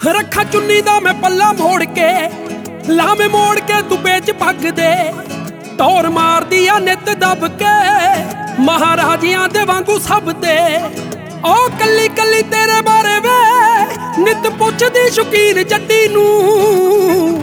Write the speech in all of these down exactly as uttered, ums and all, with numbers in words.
ਰੱਖਾ ਚੁੰਨੀ ਦਾ ਮੈਂ ਪੱਲਾ ਮੋੜ ਕੇ, ਲਾਵੇਂ ਮੋੜ ਕੇ ਤੂੰ ਵੇਚ ਪੱਗ ਦੇ। ਟੌਰ ਮਾਰਦੀ ਆ ਨਿੱਤ ਦੱਬ ਕੇ, ਮਹਾਰਾਜਿਆਂ ਦੇ ਵਾਂਗੂ ਸਭ ਤੇ। ਓ ਕੱਲੀ ਕੱਲੀ ਤੇਰੇ ਬਾਰੇ ਵੇ, ਨਿੱਤ ਪੁੱਛਦੀ ਸ਼ੌਕੀਨ ਜੱਟੀ ਨੂੰ।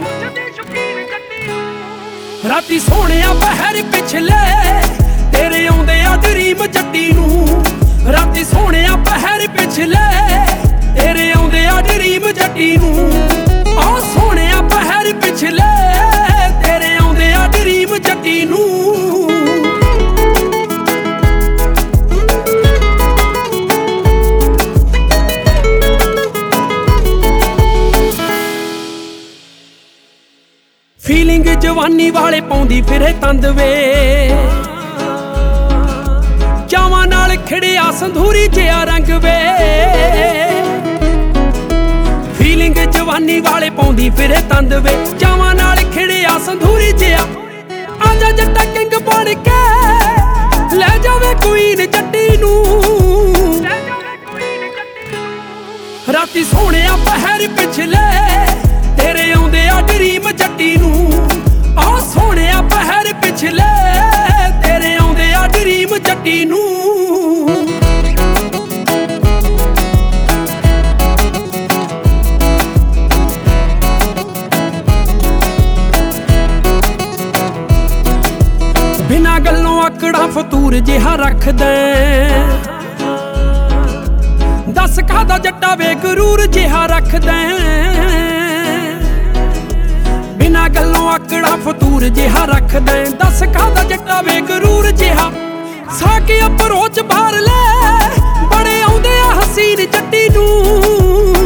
ਰਾਤੀ ਸੋਹਣਿਆ ਪਹਿਰ ਪਿਛਲੇ, ਤੇਰੇ ਆਉਂਦੇ ਆ ਡਰੀਮ ਜੱਟੀ ਨੂੰ। ਰਾਤੀ ਸੋਹਣਿਆ ਪਹਿਰ ਪਿਛਲੇ, ਤੇਰੇ ਆਉਂਦੇ ਆ ਡਰੀਮ ਜੱਟੀ ਨੂੰ। ਆ ਸੋਹਣਿਆ ਪਹਿਰ ਪਿਛਲੇ, ਤੇਰੇ ਆਉਂਦੇ ਆ ਡਰੀਮ ਜੱਟੀ ਨੂੰ। ਫੀਲਿੰਗ ਜਵਾਨੀ ਵਾਲੇ ਪਾਉਂਦੀ ਫਿਰੇ ਤੰਦ ਵੇ, ਚਾਵਾਂ ਨਾਲ ਖਿੜਿਆ ਸੰਧੂਰੀ ਜਿਹਾ ਰੰਗ ਵੇ। ਫੀਲਿੰਗ ਜਵਾਨੀ ਵਾਲੇ ਪਾਉਂਦੀ ਫਿਰੇ ਤੰਦ ਵੇ, ਚਾਵਾਂ ਨਾਲ ਖਿੜਿਆ ਸੰਧੂਰੀ ਜਿਹਾ। ਆਜਾ ਜੱਟਾ ਕਿੰਗ ਬਣ ਕੇ, ਲੈ ਜਾਵੇ ਕੁਈਨ ਜੱਟੀ ਨੂੰ। ਰਾਤੀ ਸੋਹਣਿਆ ਪਹਿਰ ਪਿਛਲੇ, ਤੇਰੇ ਆਉਂਦੇ ਆ ਡਰੀਮ ਜੱਟੀ ਨੂੰ। ਆ ਸੋਹਣਿਆ ਪਹਿਰ ਪਿਛਲੇ, ਤੇਰੇ ਆਉਂਦੇ ਆ ਡਰੀਮ ਜੱਟੀ ਨੂੰ। ਬਿਨਾਂ ਗੱਲੋਂ ਆਕੜਾ ਫਤੂਰ ਜਿਹਾ ਰੱਖਦਾ, ਦੱਸ ਕਾਹਦਾ ਜੱਟਾ ਵੇ ਗਰੂਰ ਜਿਹਾ ਰੱਖਦਾ। ਬਿਨਾਂ ਗੱਲੋਂ ਆਕੜਾ ਫਤੂਰ ਜਿਹਾ ਰੱਖਦਾ, ਦੱਸ ਕਾਹਦਾ ਜੱਟਾ ਵੇ ਗਰੂਰ ਜਿਹਾ। ਸਾਕੇ ਅਪਰੋਚ ਬਾਹਰ ਲੈ, ਬੜੇ ਆਉਂਦੇ ਆ ਹਸੀਨ ਜੱਟੀ ਨੂੰ।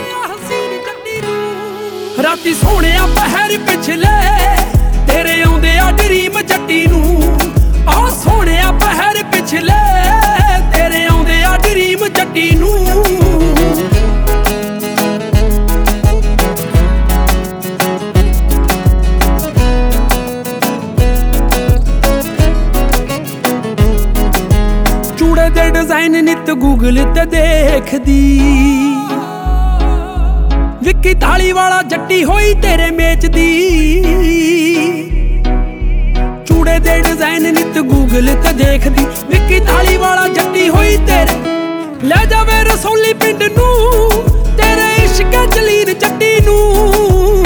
ਰਾਤੀ ਸੋਹਣਿਆ ਪਹਿਰ ਪਿਛਲੇ, ਤੇਰੇ ਆਉਂਦੇ ਆ ਡਰੀਮ ਜੱਟੀ ਨੂੰ। ਆ ਸੋਹਣਿਆ ਪਹਿਰ ਪਿਛਲੇ, ਤੇਰੇ ਆਉਂਦੇ ਆ ਡਰੀਮ ਜੱਟੀ ਨੂੰ। ਚੂੜੇ ਦੇ ਡਿਜ਼ਾਈਨ ਨਿੱਤ ਗੂਗਲ ਤੇ ਦੇਖਦੀ, ਵਿੱਕੀ ਥਾਲੀ ਵਾਲਾ ਜੱਟੀ ਹੋਈ ਤੇਰੇ ਮੇਚ ਦੀ। ਚੂੜੇ ਦੇ ਡਿਜ਼ਾਈਨ ਨਿੱਤ ਗੂਗਲ ਤੇ ਦੇਖਦੀ, ਵਿੱਕੀ ਥਾਲੀ ਵਾਲਾ ਜੱਟੀ ਹੋਈ ਤੇਰੇ। ਲੈ ਜਾਵੇ ਰਸੌਲੀ ਪਿੰਡ ਨੂੰ, ਤੇਰੇ ਇਸ਼ਕ ਜਲੀਨ ਜੱਟੀ ਨੂੰ।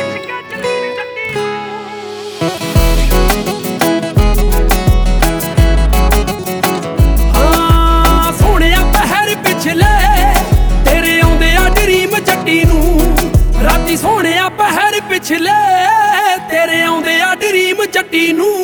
ਹਾਂ ਸੋਹਣਿਆ ਪਹਿਰ ਪਿਛਲੇ, ਤੇਰੇ ਆਉਂਦੇ ਆ ਡਰੀਮ ਜੱਟੀ ਨੂੰ। ਰਾਤੀ ਸੋਹਣਿਆ ਪਹਿਰ ਪਿਛਲੇ, ਤੇਰੇ ਆਉਂਦੇ ਆ ਡਰੀਮ ਜੱਟੀ ਨੂੰ।